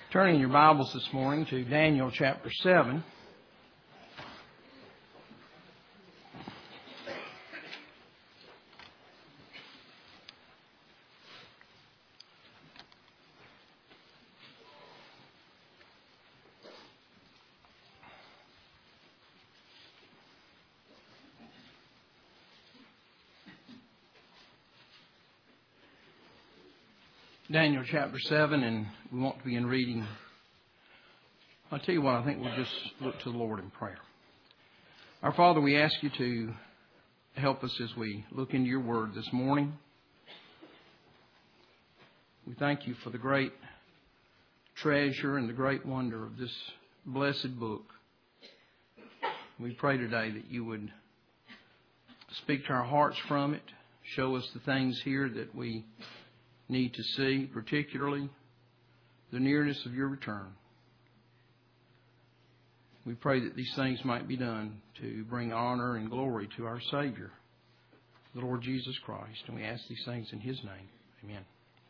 Turning your Bibles this morning to Daniel chapter 7. Daniel chapter 7, and we want to begin reading. I'll tell you what, I think we'll just look to the Lord in prayer. Our Father, we ask you to help us as we look into your word this morning. We thank you for the great treasure and the great wonder of this blessed book. We pray today that you would speak to our hearts from it, show us the things here that we need to see, particularly the nearness of your return. We pray that these things might be done to bring honor and glory to our Savior, the Lord Jesus Christ. And we ask these things in His name. Amen.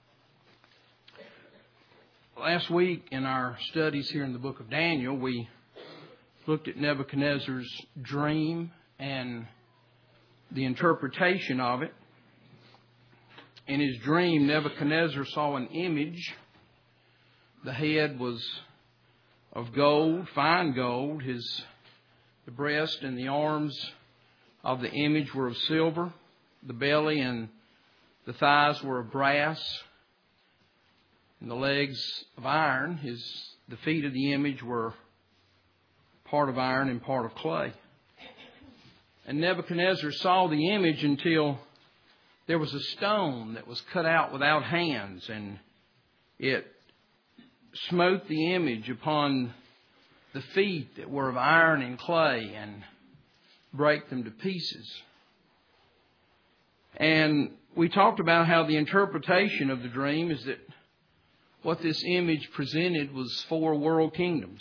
Last week in our studies here in the book of Daniel, we looked at Nebuchadnezzar's dream and the interpretation of it. In his dream, Nebuchadnezzar saw an image. The head was of gold, fine gold. The breast and the arms of the image were of silver. The belly and the thighs were of brass. And the legs of iron. The feet of the image were part of iron and part of clay. And Nebuchadnezzar saw the image until there was a stone that was cut out without hands, and it smote the image upon the feet that were of iron and clay and break them to pieces. And we talked about how the interpretation of the dream is that what this image presented was 4 world kingdoms.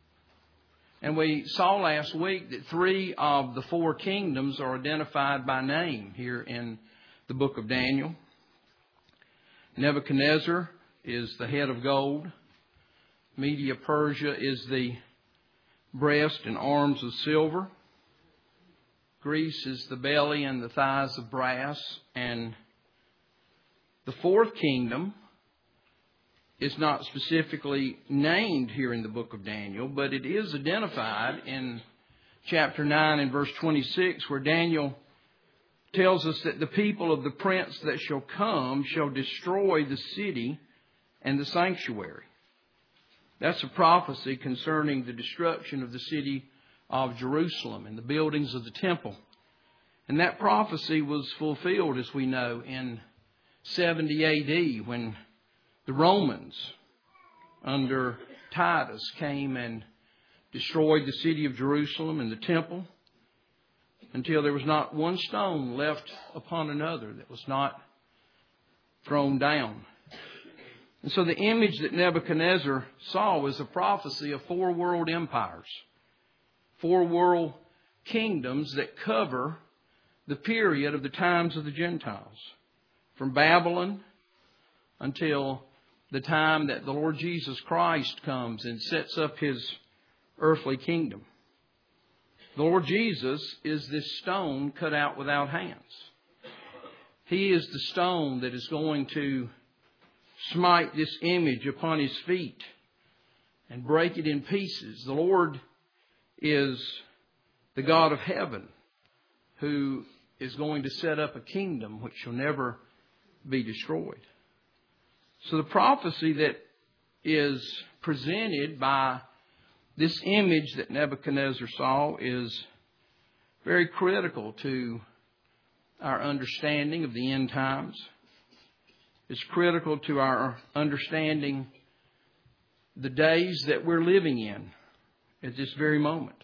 And we saw last week that 3 of the 4 kingdoms are identified by name here in the book of Daniel. Nebuchadnezzar is the head of gold. Media Persia is the breast and arms of silver. Greece is the belly and the thighs of brass. And the 4th kingdom is not specifically named here in the book of Daniel, but it is identified in chapter 9 and verse 26, where Daniel tells us that the people of the prince that shall come shall destroy the city and the sanctuary. That's a prophecy concerning the destruction of the city of Jerusalem and the buildings of the temple. And that prophecy was fulfilled, as we know, in 70 A.D. when the Romans under Titus came and destroyed the city of Jerusalem and the temple, until there was not one stone left upon another that was not thrown down. And so the image that Nebuchadnezzar saw was a prophecy of 4 world empires, 4 world kingdoms that cover the period of the times of the Gentiles, from Babylon until the time that the Lord Jesus Christ comes and sets up His earthly kingdom. The Lord Jesus is this stone cut out without hands. He is the stone that is going to smite this image upon His feet and break it in pieces. The Lord is the God of heaven who is going to set up a kingdom which shall never be destroyed. So the prophecy that is presented by this image that Nebuchadnezzar saw is very critical to our understanding of the end times. It's critical to our understanding the days that we're living in at this very moment.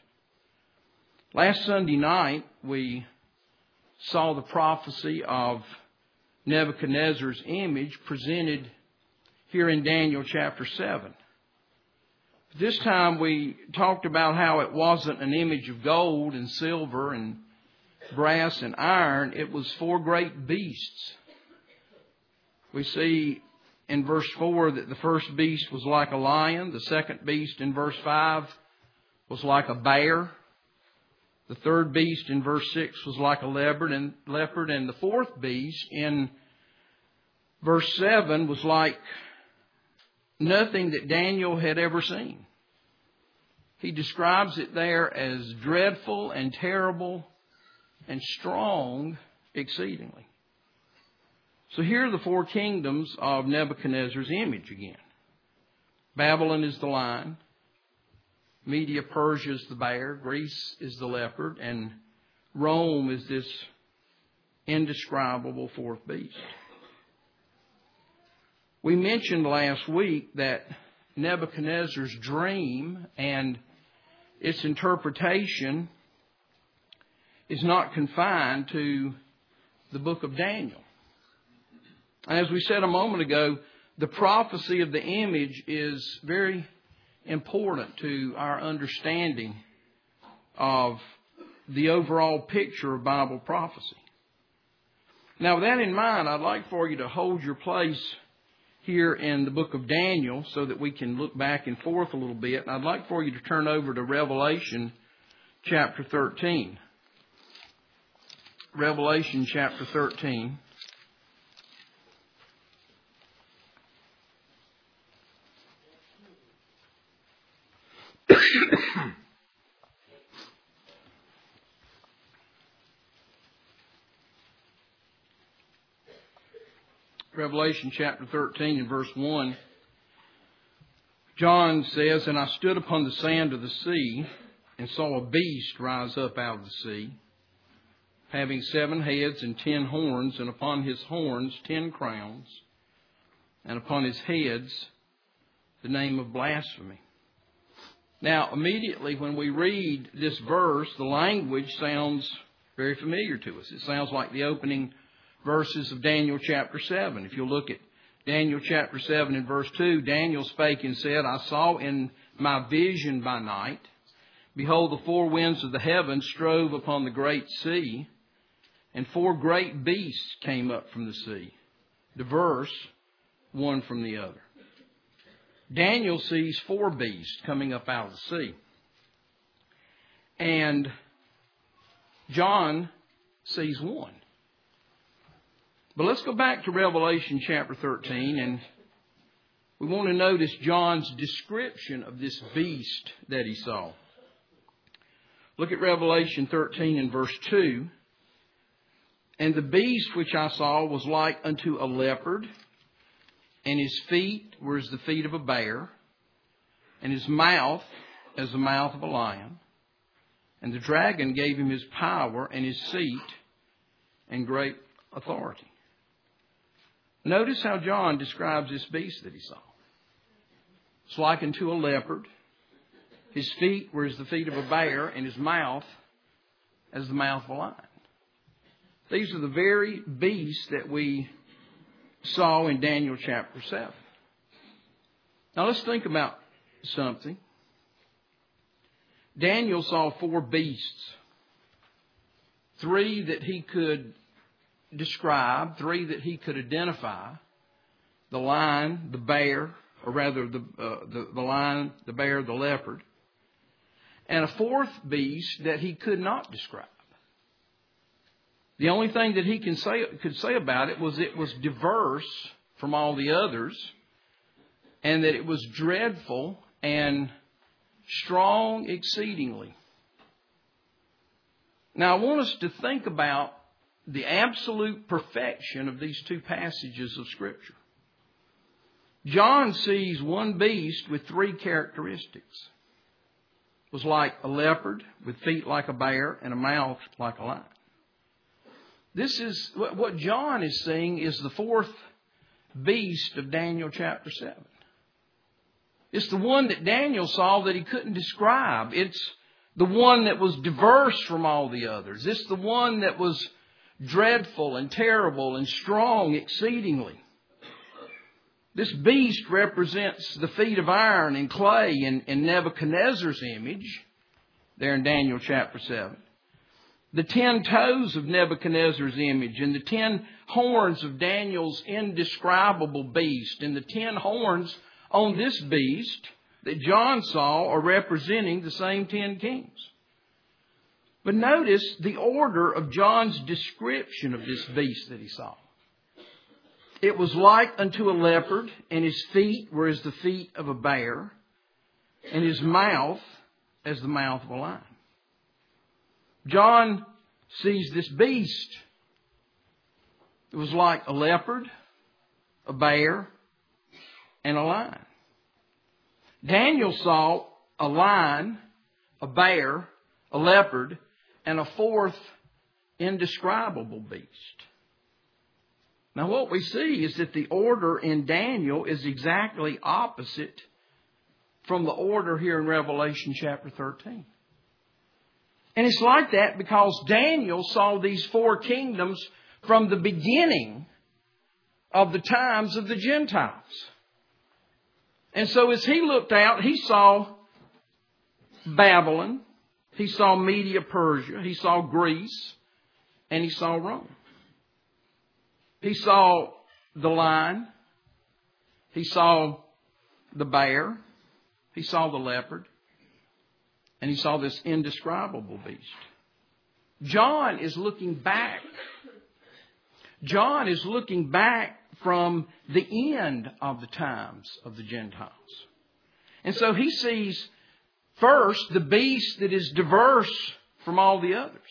Last Sunday night, we saw the prophecy of Nebuchadnezzar's image presented here in Daniel chapter 7. This time we talked about how it wasn't an image of gold and silver and brass and iron. It was 4 great beasts. We see in verse 4 that the first beast was like a lion. The second beast in verse 5 was like a bear. The third beast in verse 6 was like a leopard. And the fourth beast in verse 7 was like nothing that Daniel had ever seen. He describes it there as dreadful and terrible and strong exceedingly. So here are the four kingdoms of Nebuchadnezzar's image again. Babylon is the lion. Media Persia is the bear. Greece is the leopard. And Rome is this indescribable fourth beast. We mentioned last week that Nebuchadnezzar's dream and its interpretation is not confined to the book of Daniel. As we said a moment ago, the prophecy of the image is very important to our understanding of the overall picture of Bible prophecy. Now, with that in mind, I'd like for you to hold your place here in the book of Daniel so that we can look back and forth a little bit. And I'd like for you to turn over to Revelation chapter 13. Revelation chapter 13. Revelation chapter 13 and verse 1. John says, "And I stood upon the sand of the sea, and saw a beast rise up out of the sea, having 7 heads and 10 horns, and upon his horns 10 crowns, and upon his heads the name of blasphemy." Now, immediately when we read this verse, the language sounds very familiar to us. It sounds like the opening verses of Daniel chapter 7. If you look at Daniel chapter 7 and verse 2, Daniel spake and said, "I saw in my vision by night, behold, the 4 winds of the heavens strove upon the great sea, and 4 great beasts came up from the sea, diverse one from the other." Daniel sees 4 beasts coming up out of the sea. And John sees 1. But let's go back to Revelation chapter 13, and we want to notice John's description of this beast that he saw. Look at Revelation 13 and verse 2. "And the beast which I saw was like unto a leopard, and his feet were as the feet of a bear, and his mouth as the mouth of a lion. And the dragon gave him his power and his seat and great authority." Notice how John describes this beast that he saw. It's like unto a leopard. His feet were as the feet of a bear, and his mouth as the mouth of a lion. These are the very beasts that we saw in Daniel chapter 7. Now let's think about something. Daniel saw 4 beasts. 3 that he could describe, 3 that he could identify: the lion, the bear, or rather the lion, the bear, the leopard, and a 4th beast that he could not describe. The only thing that he could say about it was diverse from all the others, and that it was dreadful and strong exceedingly. Now I want us to think about the absolute perfection of these 2 passages of Scripture. John sees one beast with 3 characteristics. It was like a leopard, with feet like a bear, and a mouth like a lion. This is what John is seeing is the 4th beast of Daniel chapter 7. It's the one that Daniel saw that he couldn't describe. It's the one that was diverse from all the others. It's the one that was dreadful and terrible and strong exceedingly. This beast represents the feet of iron and clay in Nebuchadnezzar's image there in Daniel chapter 7. the 10 toes of Nebuchadnezzar's image, and the 10 horns of Daniel's indescribable beast. And the 10 horns on this beast that John saw are representing the same 10 kings. But notice the order of John's description of this beast that he saw. It was like unto a leopard, and his feet were as the feet of a bear, and his mouth as the mouth of a lion. John sees this beast. It was like a leopard, a bear, and a lion. Daniel saw a lion, a bear, a leopard, and a fourth indescribable beast. Now what we see is that the order in Daniel is exactly opposite from the order here in Revelation chapter 13. And it's like that because Daniel saw these 4 kingdoms from the beginning of the times of the Gentiles. And so as he looked out, he saw Babylon, he saw Media Persia, he saw Greece, and he saw Rome. He saw the lion, he saw the bear, he saw the leopard, and he saw this indescribable beast. John is looking back. John is looking back from the end of the times of the Gentiles. And so he sees first the beast that is diverse from all the others.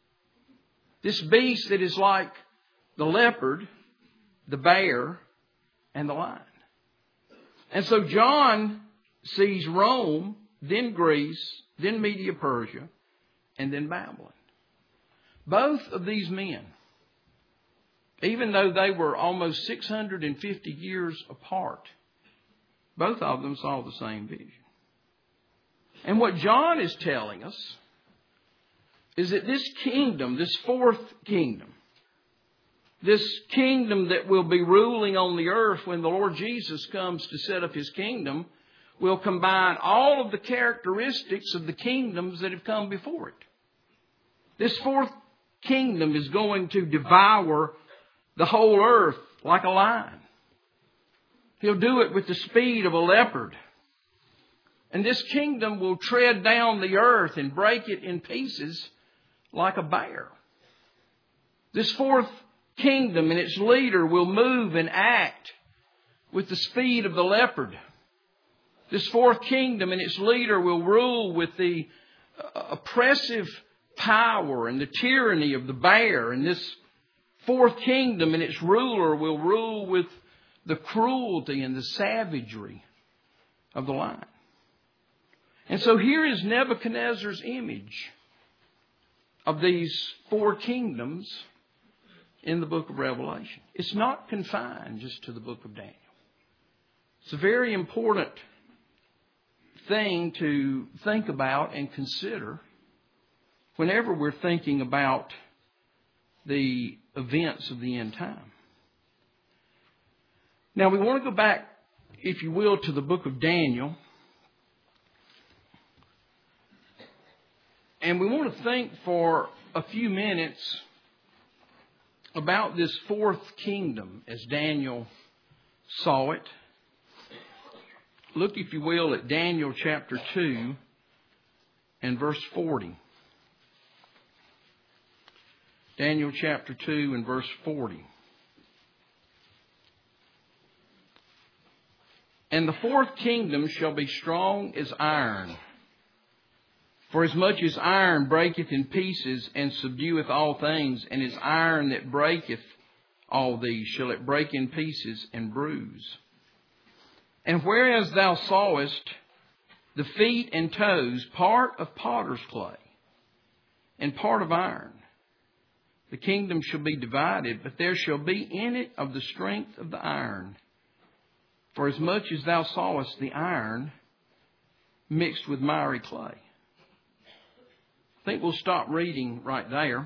This beast that is like the leopard, the bear, and the lion. And so John sees Rome, then Greece, then Media Persia, and then Babylon. Both of these men, even though they were almost 650 years apart, both of them saw the same vision. And what John is telling us is that this kingdom, this fourth kingdom, this kingdom that will be ruling on the earth when the Lord Jesus comes to set up His kingdom, will combine all of the characteristics of the kingdoms that have come before it. This fourth kingdom is going to devour the whole earth like a lion. He'll do it with the speed of a leopard. And this kingdom will tread down the earth and break it in pieces like a bear. This fourth kingdom and its leader will move and act with the speed of the leopard. This fourth kingdom and its leader will rule with the oppressive power and the tyranny of the bear. And this fourth kingdom and its ruler will rule with the cruelty and the savagery of the lion. And so here is Nebuchadnezzar's image of these 4 kingdoms in the book of Revelation. It's not confined just to the book of Daniel. It's a very important thing to think about and consider whenever we're thinking about the events of the end time. Now we want to go back, if you will, to the book of Daniel. And we want to think for a few minutes about this fourth kingdom as Daniel saw it. Look, if you will, at Daniel chapter 2 and verse 40. Daniel chapter 2 and verse 40. And the fourth kingdom shall be strong as iron. For as much as iron breaketh in pieces and subdueth all things, and as iron that breaketh all these, shall it break in pieces and bruise. And whereas thou sawest the feet and toes, part of potter's clay, and part of iron, the kingdom shall be divided, but there shall be in it of the strength of the iron. For as much as thou sawest the iron mixed with miry clay. I think we'll stop reading right there.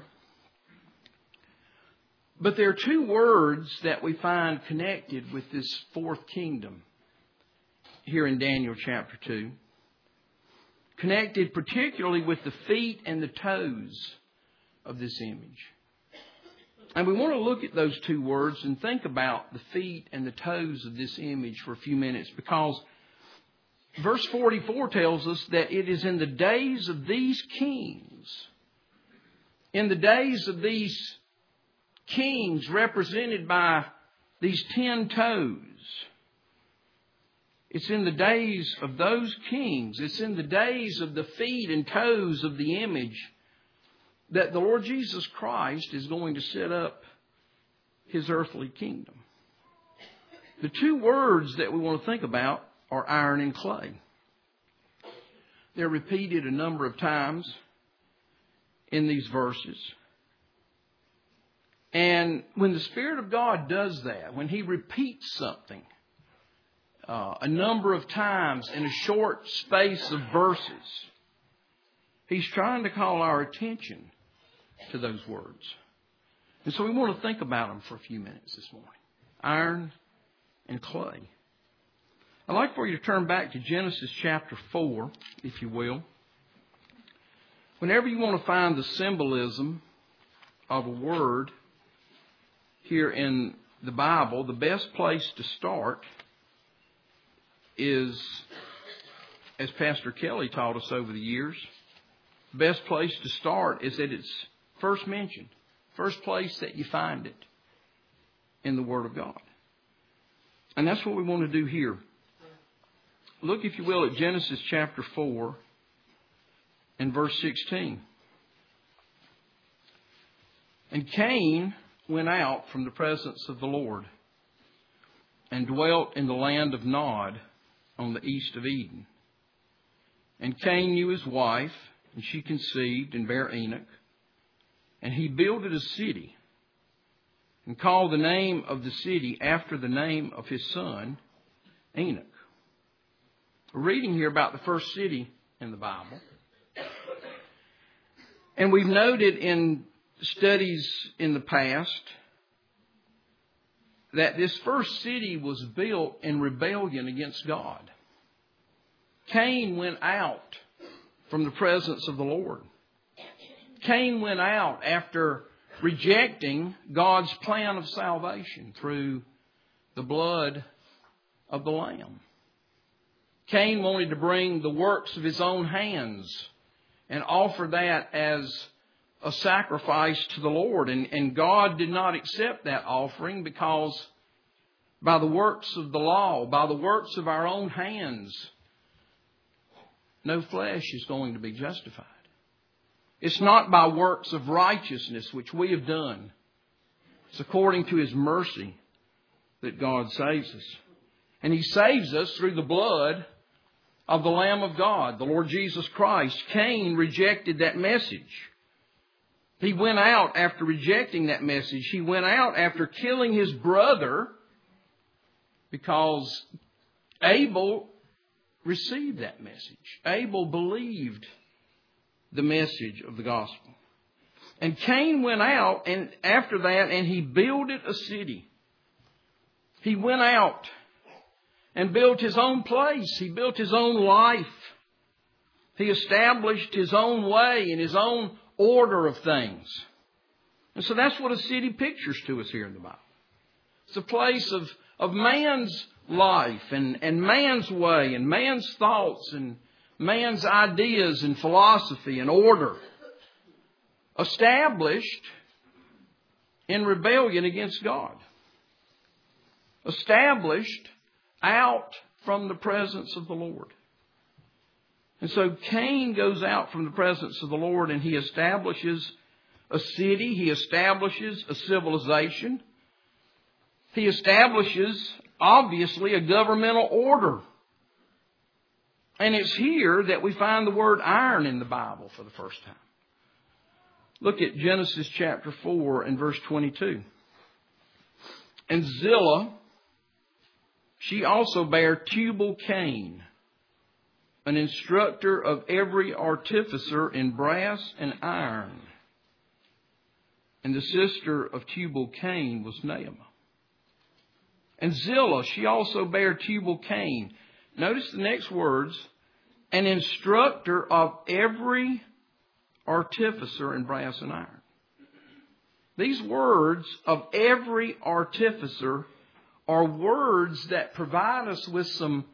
But there are 2 words that we find connected with this fourth kingdom here in Daniel chapter 2. Connected particularly with the feet and the toes of this image. And we want to look at those two words and think about the feet and the toes of this image for a few minutes, because verse 44 tells us that it is in the days of these kings, in the days of these kings represented by these 10 toes, it's in the days of those kings, it's in the days of the feet and toes of the image that the Lord Jesus Christ is going to set up His earthly kingdom. The two words that we want to think about are iron and clay. They're repeated a number of times in these verses. And when the Spirit of God does that, when He repeats something a number of times in a short space of verses, He's trying to call our attention to those words. And so we want to think about them for a few minutes this morning. Iron and clay. I'd like for you to turn back to Genesis chapter 4, if you will. Whenever you want to find the symbolism of a word here in the Bible, the best place to start is, as Pastor Kelly taught us over the years, the best place to start is at its first mentioned, first place that you find it in the Word of God. And that's what we want to do here. Look, if you will, at Genesis chapter 4 and verse 16. And Cain went out from the presence of the Lord and dwelt in the land of Nod on the east of Eden. And Cain knew his wife, and she conceived and bare Enoch. And he builded a city and called the name of the city after the name of his son, Enoch. We're reading here about the first city in the Bible. And we've noted in studies in the past that this first city was built in rebellion against God. Cain went out from the presence of the Lord. Cain went out after rejecting God's plan of salvation through the blood of the Lamb. Cain wanted to bring the works of his own hands and offer that as a sacrifice to the Lord. And God did not accept that offering, because by the works of the law, by the works of our own hands, no flesh is going to be justified. It's not by works of righteousness which we have done. It's according to His mercy that God saves us. And He saves us through the blood of the Lamb of God, the Lord Jesus Christ. Cain rejected that message. He went out after rejecting that message. He went out after killing his brother, because Abel received that message. Abel believed the message of the gospel. And Cain went out and after that, and he builded a city. He went out and built his own place. He built his own life. He established his own way and his own order of things. And so that's what a city pictures to us here in the Bible. It's a place of man's life and man's way and man's thoughts and man's ideas and philosophy and order, established in rebellion against God, established out from the presence of the Lord. And so Cain goes out from the presence of the Lord, and he establishes a city. He establishes a civilization. He establishes, obviously, a governmental order. And it's here that we find the word iron in the Bible for the first time. Look at Genesis chapter 4 and verse 22. And Zillah, she also bare Tubal-Cain, an instructor of every artificer in brass and iron. And the sister of Tubal-Cain was Naamah. And Zillah, she also bare Tubal-Cain. Notice the next words. An instructor of every artificer in brass and iron. These words of every artificer are words that provide us with some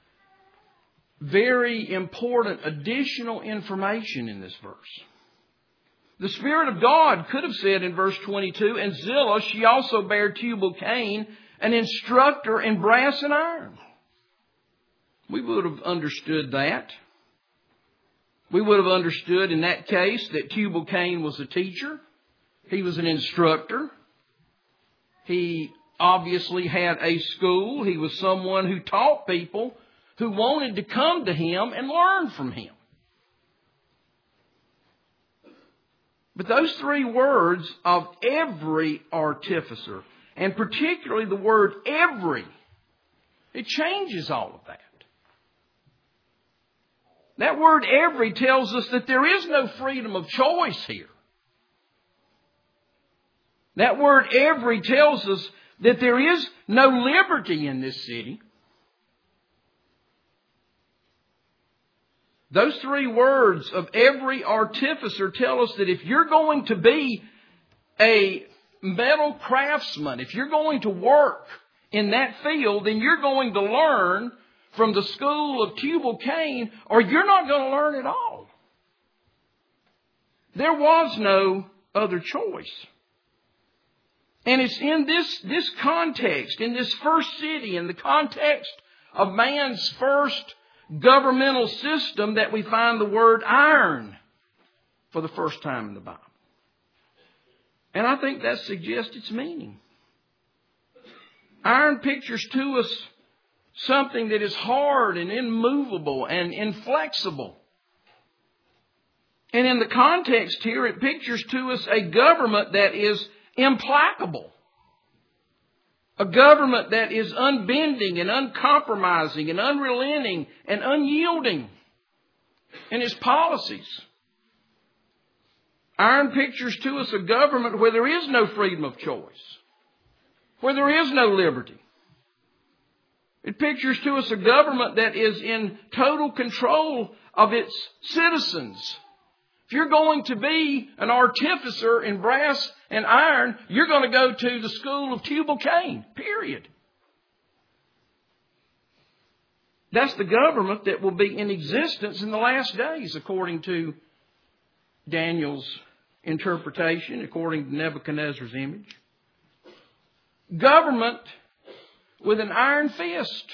very important additional information in this verse. The Spirit of God could have said in verse 22, and Zillah, she also bare Tubal-Cain, an instructor in brass and iron. We would have understood that. We would have understood in that case that Tubal-Cain was a teacher. He was an instructor. He obviously had a school. He was someone who taught people who wanted to come to him and learn from him. But those three words of every artificer, and particularly the word every, it changes all of that. That word every tells us that there is no freedom of choice here. That word every tells us that there is no liberty in this city. Those three words of every artificer tell us that if you're going to be a metal craftsman, if you're going to work in that field, then you're going to learn from the school of Tubal-Cain, or you're not going to learn at all. There was no other choice. And it's in this context, in this first city, in the context of man's first governmental system, that we find the word iron for the first time in the Bible. And I think that suggests its meaning. Iron pictures to us something that is hard and immovable and inflexible. And in the context here, it pictures to us a government that is implacable. A government that is unbending and uncompromising and unrelenting and unyielding in its policies. Iron pictures to us a government where there is no freedom of choice, where there is no liberty. It pictures to us a government that is in total control of its citizens. If you're going to be an artificer in brass and iron, you're going to go to the school of Tubal-Cain, period. That's the government that will be in existence in the last days, according to Daniel's interpretation, according to Nebuchadnezzar's image. Government with an iron fist.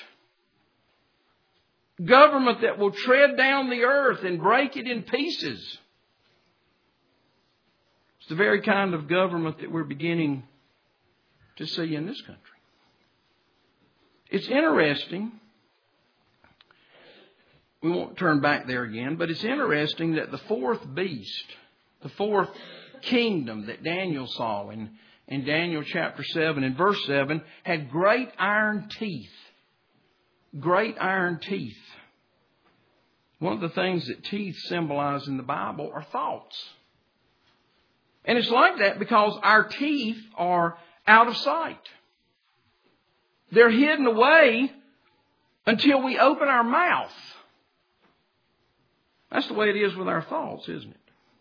Government that will tread down the earth and break it in pieces. It's the very kind of government that we're beginning to see in this country. It's interesting. We won't turn back there again, but it's interesting that the fourth beast, the fourth kingdom that Daniel saw in Daniel chapter 7 and verse 7, had great iron teeth. Great iron teeth. One of the things that teeth symbolize in the Bible are thoughts. And it's like that because our teeth are out of sight. They're hidden away until we open our mouth. That's the way it is with our thoughts, isn't it?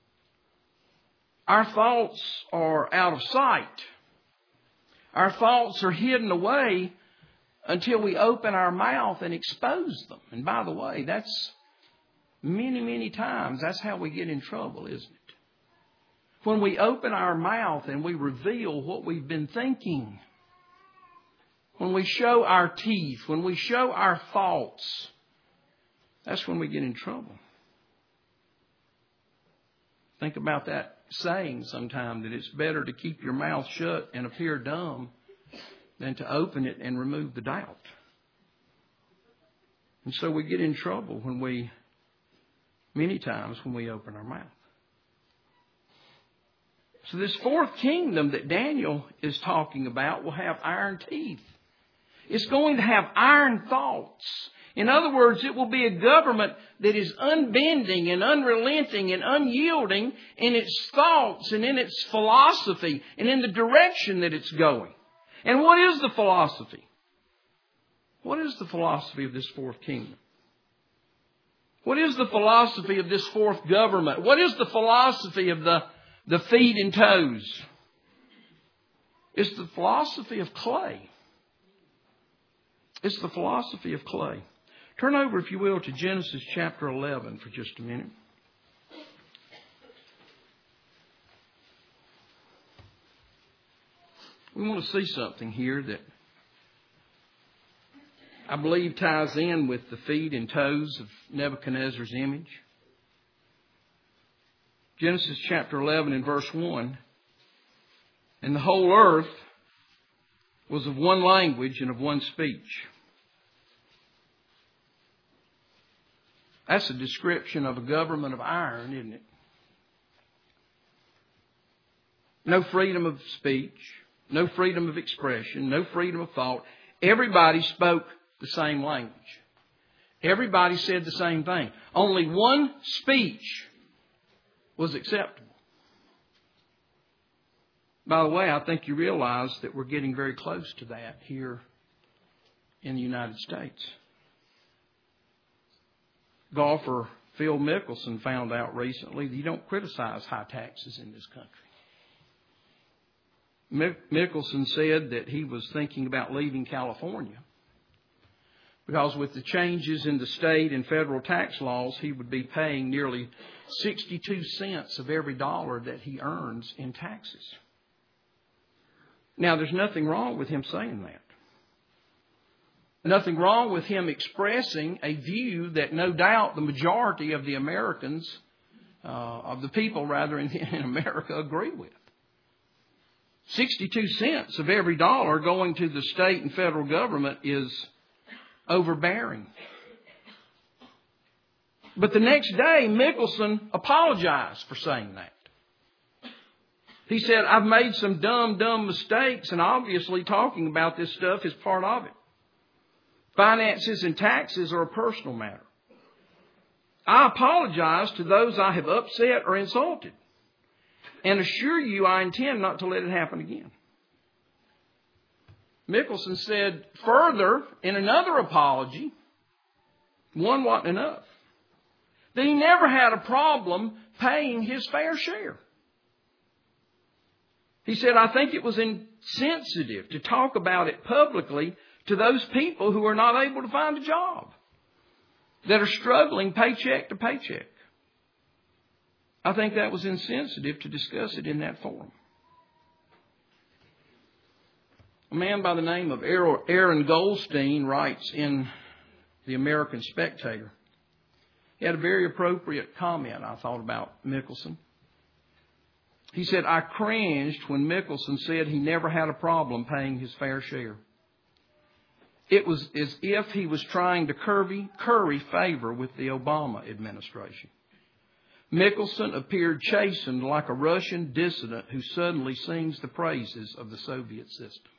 Our thoughts are out of sight. Our thoughts are hidden away until we open our mouth and expose them. And by the way, that's many, many times, that's how we get in trouble, isn't it? When we open our mouth and we reveal what we've been thinking. When we show our teeth, when we show our thoughts, that's when we get in trouble. Think about that saying sometime, that it's better to keep your mouth shut and appear dumb than to open it and remove the doubt. And so we get in trouble many times when we open our mouth. So this fourth kingdom that Daniel is talking about will have iron teeth. It's going to have iron thoughts. In other words, it will be a government that is unbending and unrelenting and unyielding in its thoughts and in its philosophy and in the direction that it's going. And what is the philosophy? What is the philosophy of this fourth kingdom? What is the philosophy of this fourth government? What is the philosophy of the feet and toes? It's the philosophy of clay. It's the philosophy of clay. Turn over, if you will, to Genesis chapter 11 for just a minute. We want to see something here that I believe ties in with the feet and toes of Nebuchadnezzar's image. Genesis chapter 11 and verse 1. And the whole earth was of one language and of one speech. That's a description of a government of iron, isn't it? No freedom of speech, no freedom of expression, no freedom of thought. Everybody spoke the same language. Everybody said the same thing. Only one speech was acceptable. By the way, I think you realize that we're getting very close to that here in the United States. Golfer Phil Mickelson found out recently that you don't criticize high taxes in this country. Mickelson said that he was thinking about leaving California because with the changes in the state and federal tax laws, he would be paying nearly 62 cents of every dollar that he earns in taxes. Now, there's nothing wrong with him saying that. Nothing wrong with him expressing a view that no doubt the majority of the Americans, of the people rather in America, agree with. 62 cents of every dollar going to the state and federal government is overbearing. But the next day, Mickelson apologized for saying that. He said, I've made some dumb mistakes, and obviously talking about this stuff is part of it. Finances and taxes are a personal matter. I apologize to those I have upset or insulted, and assure you I intend not to let it happen again. Mickelson said further in another apology, one wasn't enough, that he never had a problem paying his fair share. He said, I think it was insensitive to talk about it publicly to those people who are not able to find a job, that are struggling paycheck to paycheck. I think that was insensitive to discuss it in that forum. A man by the name of Aaron Goldstein writes in the American Spectator. He had a very appropriate comment, I thought, about Mickelson. He said, I cringed when Mickelson said he never had a problem paying his fair share. It was as if he was trying to curry favor with the Obama administration. Mickelson appeared chastened like a Russian dissident who suddenly sings the praises of the Soviet system.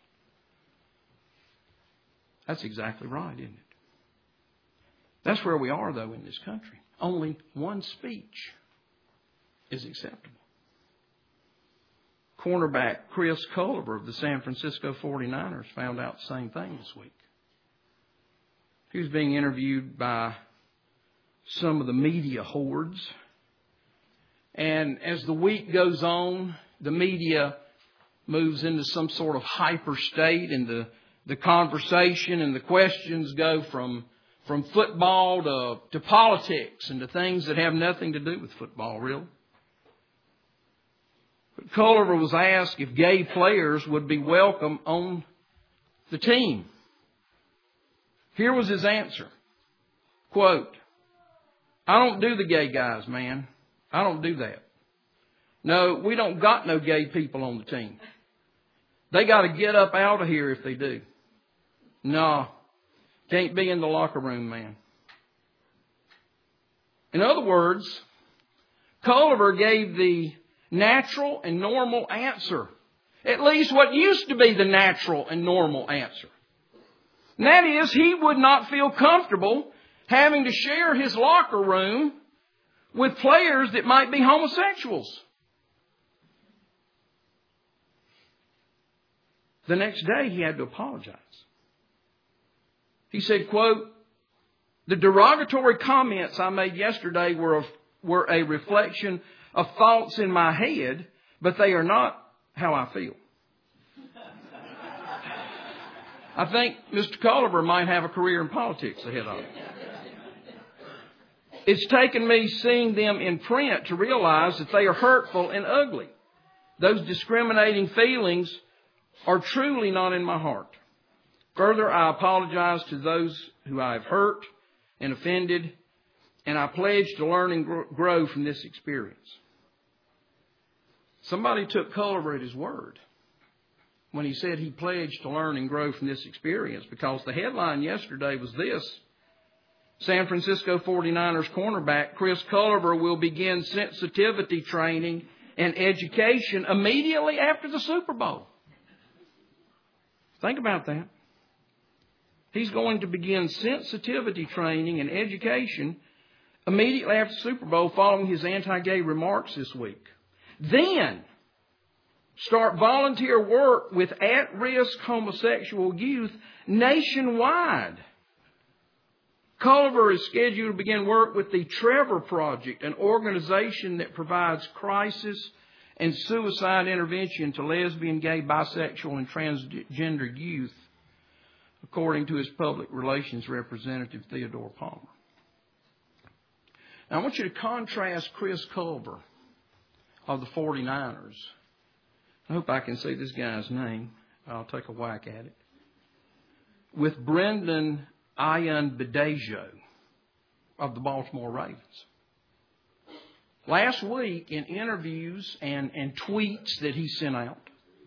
That's exactly right, isn't it? That's where we are, though, in this country. Only one speech is acceptable. Cornerback Chris Culliver of the San Francisco 49ers found out the same thing this week. He was being interviewed by some of the media hordes. And as the week goes on, the media moves into some sort of hyper state, and the conversation and the questions go from football to politics and to things that have nothing to do with football, really. But Culliver was asked if gay players would be welcome on the team. Here was his answer. Quote, I don't do the gay guys, man. I don't do that. No, we don't got no gay people on the team. They got to get up out of here if they do. No, can't be in the locker room, man. In other words, Culliver gave the natural and normal answer. At least what used to be the natural and normal answer. And that is, he would not feel comfortable having to share his locker room with players that might be homosexuals. The next day, he had to apologize. He said, quote, the derogatory comments I made yesterday were a reflection of thoughts in my head, but they are not how I feel. I think Mr. Culliver might have a career in politics ahead of him. It's taken me seeing them in print to realize that they are hurtful and ugly. Those discriminating feelings are truly not in my heart. Further, I apologize to those who I have hurt and offended, and I pledge to learn and grow from this experience. Somebody took Culliver at his word when he said he pledged to learn and grow from this experience, because the headline yesterday was this: San Francisco 49ers cornerback Chris Culliver will begin sensitivity training and education immediately after the Super Bowl. Think about that. He's going to begin sensitivity training and education immediately after the Super Bowl following his anti-gay remarks this week. Then start volunteer work with at-risk homosexual youth nationwide. Culliver is scheduled to begin work with the Trevor Project, an organization that provides crisis and suicide intervention to lesbian, gay, bisexual, and transgender youth, according to his public relations representative, Theodore Palmer. Now, I want you to contrast Chris Culliver of the 49ers. I hope I can say this guy's name. I'll take a whack at it. With Brendan Ayanbadejo of the Baltimore Ravens. Last week, in interviews and tweets that he sent out,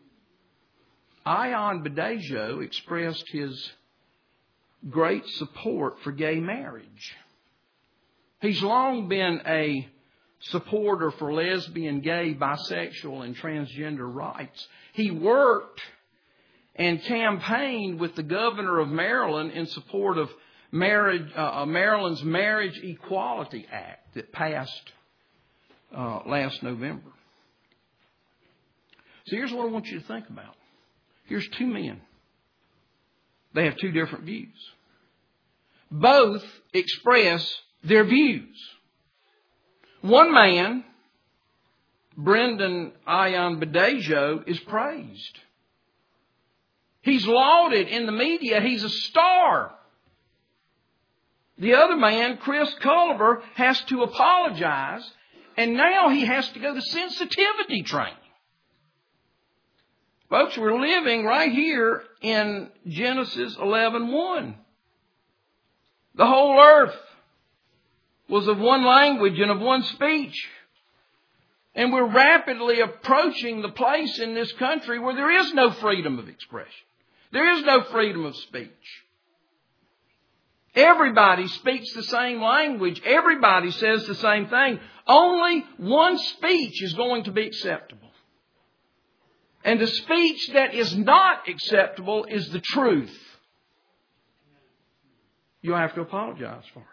Ayanbadejo expressed his great support for gay marriage. He's long been a supporter for lesbian, gay, bisexual, and transgender rights. He worked and campaigned with the governor of Maryland in support of Maryland's Marriage Equality Act that passed last November. So here's what I want you to think about. Here's two men. They have two different views. Both express their views. One man, Brendan Ayanbadejo, is praised. He's lauded in the media. He's a star. The other man, Chris Culliver, has to apologize, and now he has to go to sensitivity training. Folks, we're living right here in Genesis 11:1. The whole earth was of one language and of one speech. And we're rapidly approaching the place in this country where there is no freedom of expression. There is no freedom of speech. Everybody speaks the same language. Everybody says the same thing. Only one speech is going to be acceptable. And the speech that is not acceptable is the truth. You'll have to apologize for it.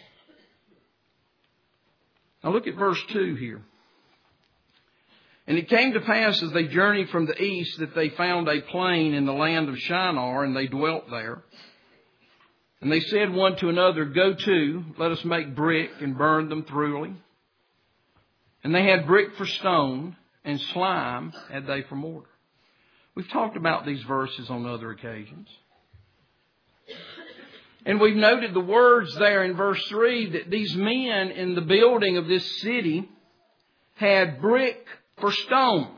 Now look at verse 2 here. And it came to pass as they journeyed from the east that they found a plain in the land of Shinar, and they dwelt there. And they said one to another, Go to, let us make brick and burn them thoroughly. And they had brick for stone, and slime had they for mortar. We've talked about these verses on other occasions. And we've noted the words there in verse 3 that these men in the building of this city had brick for stone.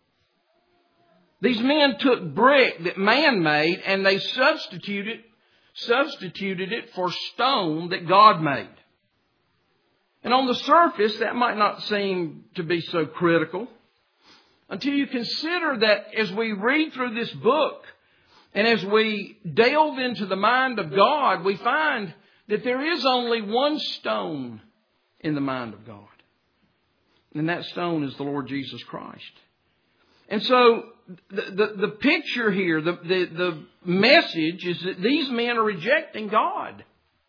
These men took brick that man made and they substituted it for stone that God made. And on the surface, that might not seem to be so critical until you consider that as we read through this book and as we delve into the mind of God, we find that there is only one stone in the mind of God. And that stone is the Lord Jesus Christ. And so the picture here, the message is that these men are rejecting God.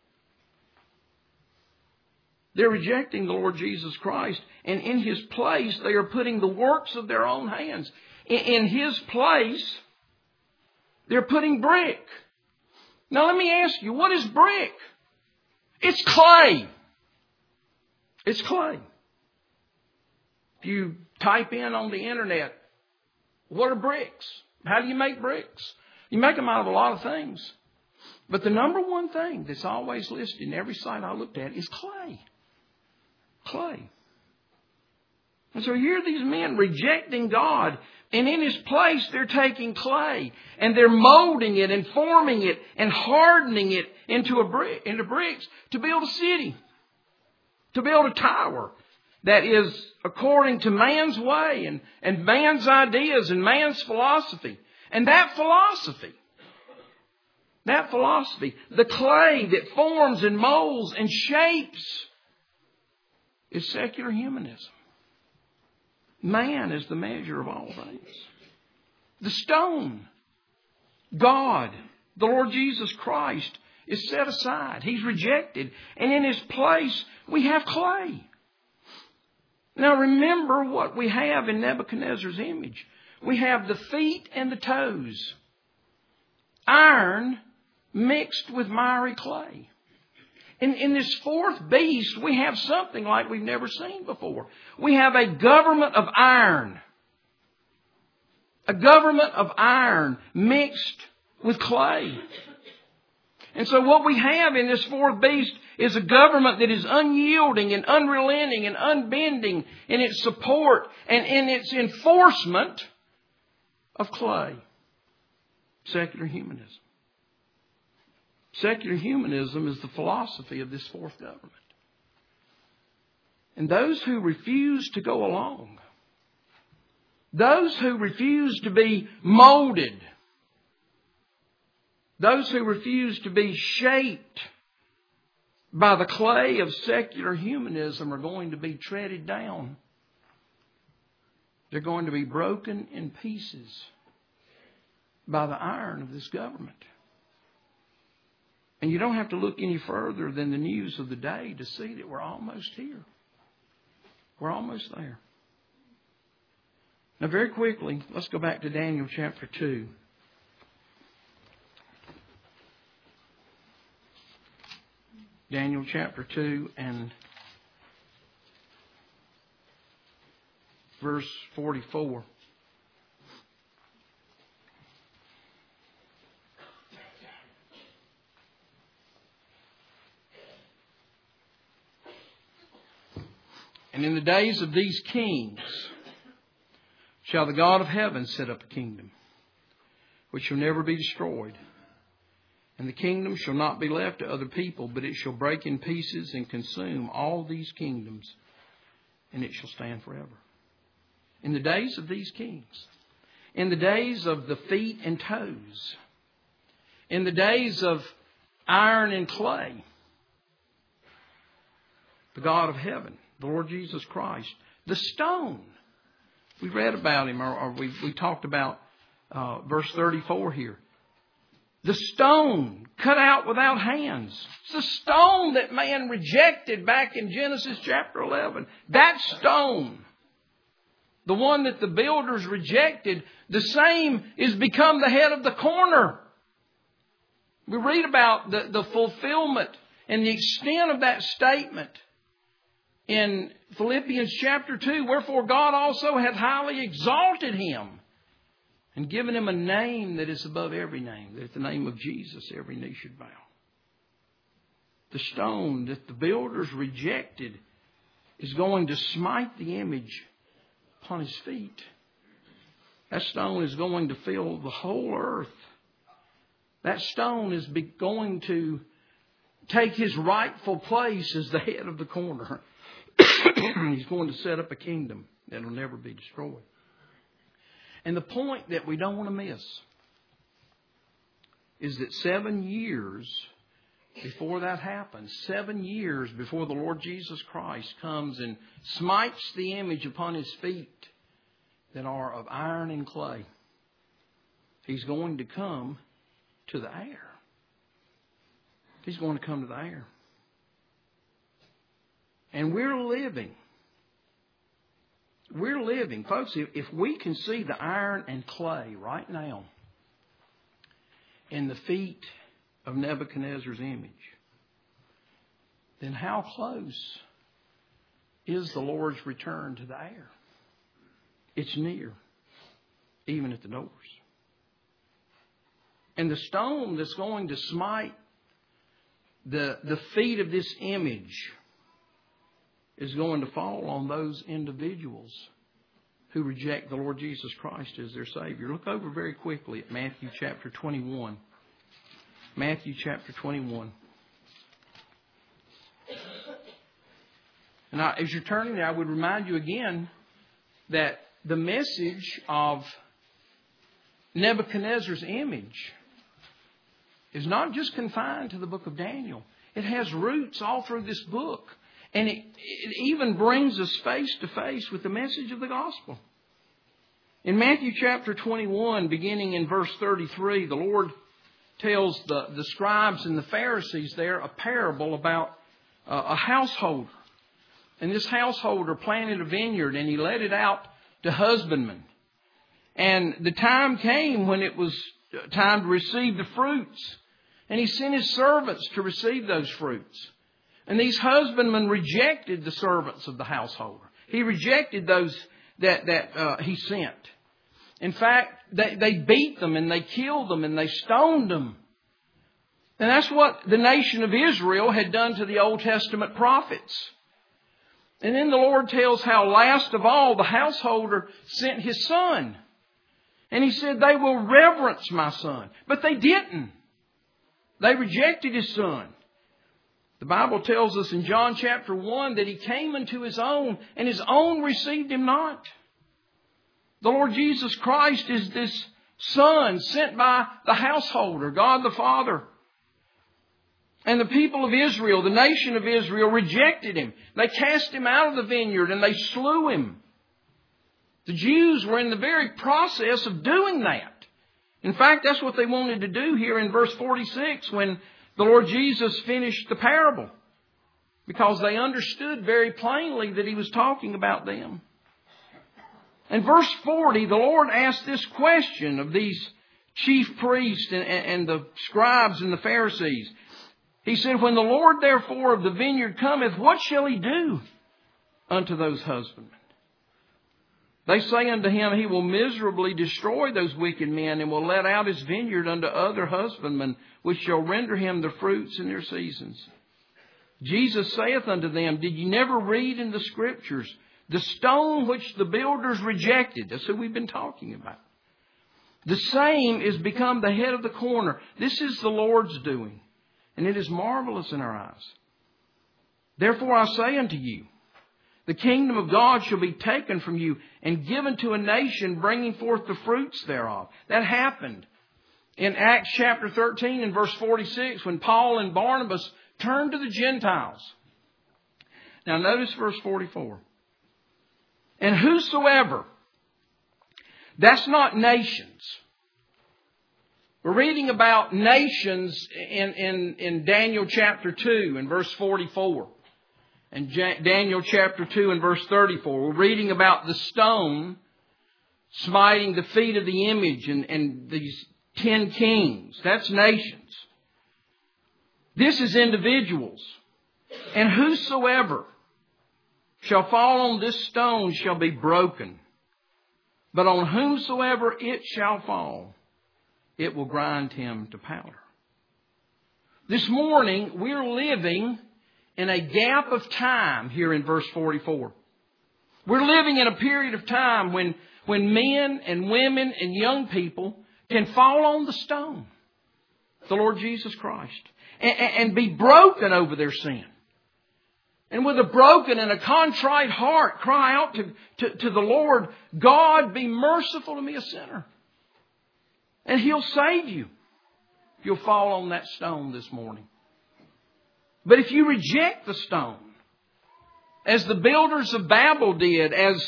They're rejecting the Lord Jesus Christ. And in His place, they are putting the works of their own hands. In His place, they're putting brick. Now let me ask you, what is brick? It's clay. It's clay. If you type in on the internet, what are bricks? How do you make bricks? You make them out of a lot of things. But the number one thing that's always listed in every site I looked at is clay. Clay. And so here are these men rejecting God. And in His place, they're taking clay. And they're molding it and forming it and hardening it into bricks to build a city. To build a tower that is according to man's way and man's ideas and man's philosophy. And that philosophy, the clay that forms and molds and shapes, is secular humanism. Man is the measure of all things. The stone, God, the Lord Jesus Christ, is set aside. He's rejected. And in His place, we have clay. Now remember what we have in Nebuchadnezzar's image. We have the feet and the toes. Iron mixed with miry clay. In this fourth beast, we have something like we've never seen before. We have a government of iron. A government of iron mixed with clay. And so what we have in this fourth beast is a government that is unyielding and unrelenting and unbending in its support and in its enforcement of clay. Secular humanism. Secular humanism is the philosophy of this fourth government. And those who refuse to go along, those who refuse to be molded, those who refuse to be shaped by the clay of secular humanism are going to be treaded down. They're going to be broken in pieces by the iron of this government. And you don't have to look any further than the news of the day to see that we're almost here. We're almost there. Now very quickly, let's go back to Daniel chapter 2. Daniel chapter 2 and verse 44. And in the days of these kings shall the God of heaven set up a kingdom, which shall never be destroyed. And the kingdom shall not be left to other people, but it shall break in pieces and consume all these kingdoms, and it shall stand forever. In the days of these kings, in the days of the feet and toes, in the days of iron and clay, the God of heaven, the Lord Jesus Christ, the stone. We read about Him, or we talked about verse 34 here. The stone cut out without hands. It's the stone that man rejected back in Genesis chapter 11. That stone, the one that the builders rejected, the same is become the head of the corner. We read about the fulfillment and the extent of that statement in Philippians chapter 2. Wherefore God also hath highly exalted Him and given Him a name that is above every name, that at the name of Jesus every knee should bow. The stone that the builders rejected is going to smite the image upon His feet. That stone is going to fill the whole earth. That stone is going to take His rightful place as the head of the corner. He's going to set up a kingdom that will never be destroyed. And the point that we don't want to miss is that 7 years before that happens, 7 years before the Lord Jesus Christ comes and smites the image upon His feet that are of iron and clay, He's going to come to the air. He's going to come to the air. And we're living, folks, if we can see the iron and clay right now in the feet of Nebuchadnezzar's image, then how close is the Lord's return to the air? It's near, even at the doors. And the stone that's going to smite the feet of this image is going to fall on those individuals who reject the Lord Jesus Christ as their Savior. Look over very quickly at Matthew chapter 21. Matthew chapter 21. Now, as you're turning there, I would remind you again that the message of Nebuchadnezzar's image is not just confined to the book of Daniel. It has roots all through this book. And it even brings us face to face with the message of the gospel. In Matthew chapter 21, beginning in verse 33, the Lord tells the scribes and the Pharisees there a parable about a householder. And this householder planted a vineyard and he let it out to husbandmen. And the time came when it was time to receive the fruits. And he sent his servants to receive those fruits. And these husbandmen rejected the servants of the householder. He rejected those that he sent. In fact, they beat them and they killed them and they stoned them. And that's what the nation of Israel had done to the Old Testament prophets. And then the Lord tells how last of all the householder sent his son. And he said, they will reverence my son. But they didn't. They rejected his son. The Bible tells us in John chapter 1 that he came unto his own and his own received him not. The Lord Jesus Christ is this son sent by the householder, God the Father. And the people of Israel, the nation of Israel, rejected him. They cast him out of the vineyard and they slew him. The Jews were in the very process of doing that. In fact, that's what they wanted to do here in verse 46 when the Lord Jesus finished the parable. Because they understood very plainly that he was talking about them. In verse 40, the Lord asked this question of these chief priests and the scribes and the Pharisees. He said, when the Lord therefore of the vineyard cometh, what shall he do unto those husbandmen? They say unto him, he will miserably destroy those wicked men and will let out his vineyard unto other husbandmen, which shall render him the fruits in their seasons. Jesus saith unto them, did ye never read in the Scriptures, the stone which the builders rejected? That's who we've been talking about. The same is become the head of the corner. This is the Lord's doing, and it is marvelous in our eyes. Therefore I say unto you, the kingdom of God shall be taken from you and given to a nation bringing forth the fruits thereof. That happened in Acts chapter 13 and verse 46 when Paul and Barnabas turned to the Gentiles. Now notice verse 44. And whosoever, that's not nations. We're reading about nations in Daniel chapter 2 and verse 44. And Daniel chapter 2 and verse 34. We're reading about the stone smiting the feet of the image and these 10 kings. That's nations. This is individuals. And whosoever shall fall on this stone shall be broken. But on whomsoever it shall fall, it will grind him to powder. This morning, we're living in a gap of time here in verse 44. We're living in a period of time when men and women and young people can fall on the stone, the Lord Jesus Christ, and be broken over their sin. And with a broken and a contrite heart, cry out to the Lord, God, be merciful to me, a sinner. And He'll save you if you'll fall on that stone this morning. But if you reject the stone, as the builders of Babel did, as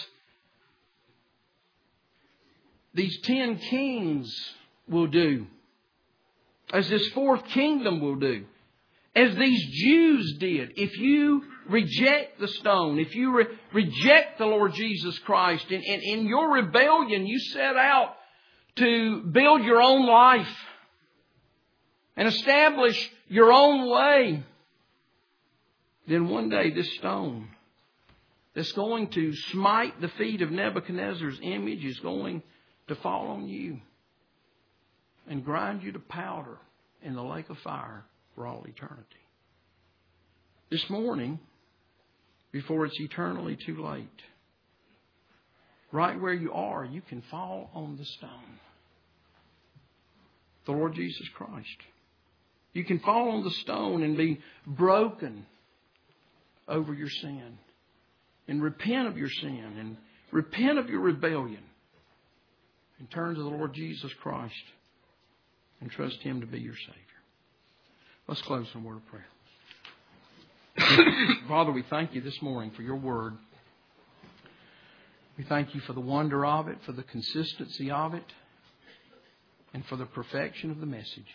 these 10 kings will do, as this fourth kingdom will do, as these Jews did, if you reject the stone, if you reject the Lord Jesus Christ, and in your rebellion you set out to build your own life and establish your own way, then one day this stone that's going to smite the feet of Nebuchadnezzar's image is going to fall on you. and grind you to powder in the lake of fire for all eternity. This morning, before it's eternally too late, right where you are, you can fall on the stone. The Lord Jesus Christ. You can fall on the stone and be broken over your sin. And repent of your sin. And repent of your rebellion. And turn to the Lord Jesus Christ. And trust Him to be your Savior. Let's close in a word of prayer. Father, we thank You this morning for Your Word. We thank You for the wonder of it, for the consistency of it, and for the perfection of the message.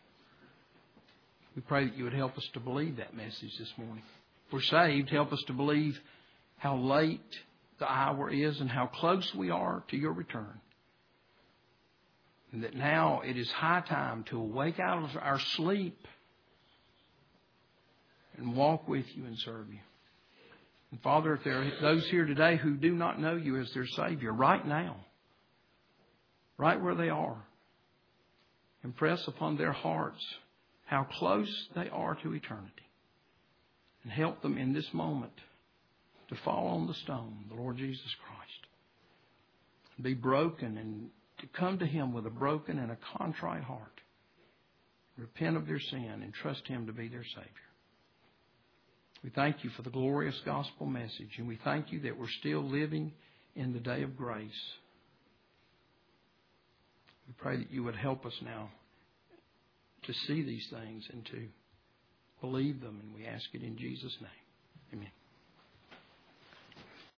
We pray that You would help us to believe that message this morning. If we're saved, help us to believe how late the hour is and how close we are to Your return. And that now it is high time to awake out of our sleep and walk with You and serve You. And Father, if there are those here today who do not know You as their Savior, right now, right where they are, impress upon their hearts how close they are to eternity. And help them in this moment to fall on the stone, the Lord Jesus Christ. Be broken and to come to Him with a broken and a contrite heart. Repent of their sin and trust Him to be their Savior. We thank You for the glorious gospel message, and we thank You that we're still living in the day of grace. We pray that You would help us now to see these things and to believe them, and we ask it in Jesus' name. Amen.